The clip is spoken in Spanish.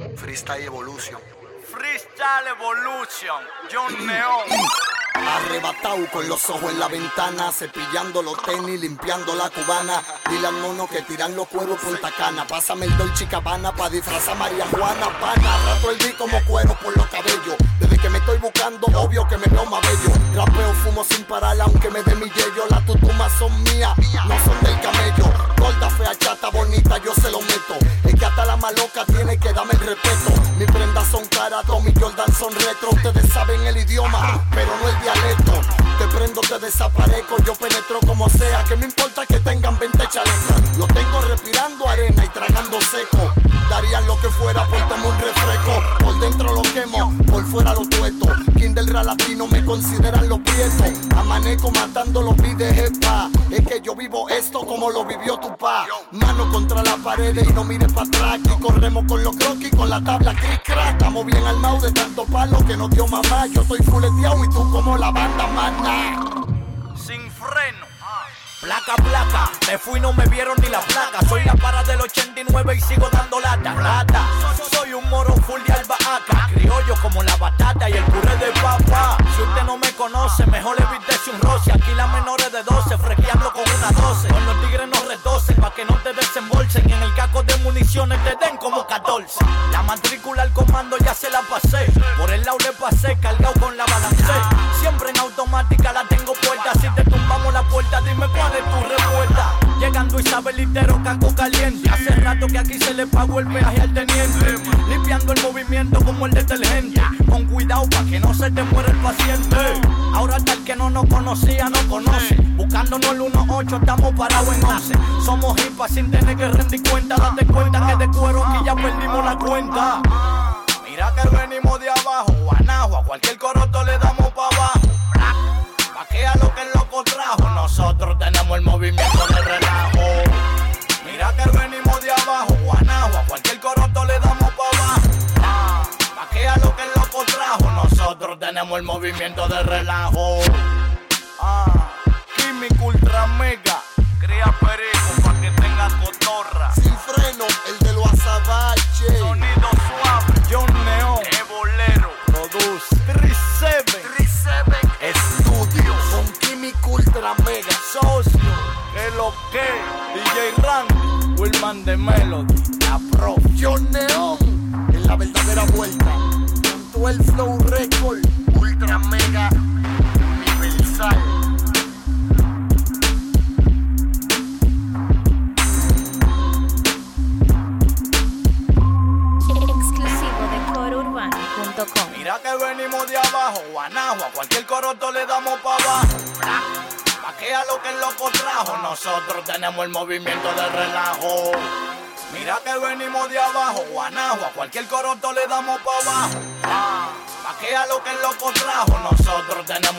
Freestyle Evolution. Freestyle Evolution, John Neon. Arrebatado con los ojos en la ventana, cepillando los tenis, limpiando la cubana. Dile al mono que tiran los cueros Punta Cana. Pásame el Dolce Gabbana pa' disfrazar María Juana. Pana, rato el vi como cuero por los cabellos. Desde que me estoy buscando, obvio que me veo más bello. Rapeo, fumo sin parar, aunque me dé mi yello. Las tutumas son mías, no son del camello. Gorda, fea, chata, bonita, yo se lo meto. Es que hasta la maloca tiene que darme el respeto. Mis prendas son caras, Tommy Jordan son retro. Ustedes saben el idioma, pero no el dialecto. Te prendo, te desaparezco, yo penetro como sea. Que me importa que tengan 20 chalecas. Lo tengo respirando arena y tragando seco. Darían lo que fuera por tomar un refresco. Por dentro lo quemo, por fuera lo tueto. King del rap latino me consideran los prietos. Amanezco matando los beats de jefa. Es que yo vivo esto como lo vivió tu pa. Mano contra la pared y no mires para atrás. Y corremos con los croquis, con la tabla cric crack. Estamos bien armados de tanto palo que nos dio mamá. Yo estoy fuleteado y tú como la banda mana. Sin freno. Placa, placa, me fui, no me vieron ni la placa. Soy la para del 89 y sigo dando lata, rata. Soy un moro full de albahaca, criollo como la batata y el puré de papa. Si usted no me conoce, mejor evítese un roce. Aquí las menores de 12, frequeando con una 12. Con los tigres nos retocen, pa' que no te desembolsen. Y en el caco de municiones te den como 14. La matrícula al comando ya se la pasé. Por el lado le pasé, cargado con la balance. Siempre en automática la tengo puesta. Si te tumbamos la puerta, dime cuál es tu respuesta. Llegando Isabelitero, caco caliente. Hace rato que aquí se le pagó el peaje al teniente. Limpiando el movimiento como el detergente. Con cuidado pa' que no se te muera el paciente. Ahora hasta el que no nos conocía, no conoce. Buscándonos el 1-8, estamos parados en 11. Somos hipas sin tener que rendir cuenta. Date cuenta que de cuero aquí ya perdimos la cuenta. Mira que venimos de abajo, guanajo, a cualquier coroto le damos pa' abajo. Vaquea lo que el loco trajo, nosotros tenemos el movimiento de relajo. Mira que venimos de abajo, guanajo, a cualquier coroto le damos pa' abajo. Vaquea lo que el loco trajo, nosotros tenemos el movimiento de relajo. Químico Ultra Mega, cría perico pa' que tenga cotorra. Sin freno, el de los azabaches. Sonido suave, John Neon, Ebolero, produce 37 Estudios, con Químico Ultra Mega. socio, que lo que, DJ Randy, Willman de Melody, la prof. John Neon, en la verdadera vuelta. Junto el Flow Record, Ultra Mega, Universal. Exclusivo de corourbano.com. Mira que venimos de abajo, guanajo, a cualquier coroto le damos pa' abajo. Vaquea lo que el loco trajo, nosotros tenemos el movimiento de relajo. Mira que venimos de abajo, guanajo, a cualquier coroto le damos pa' abajo. Vaquea lo que el loco trajo, nosotros tenemos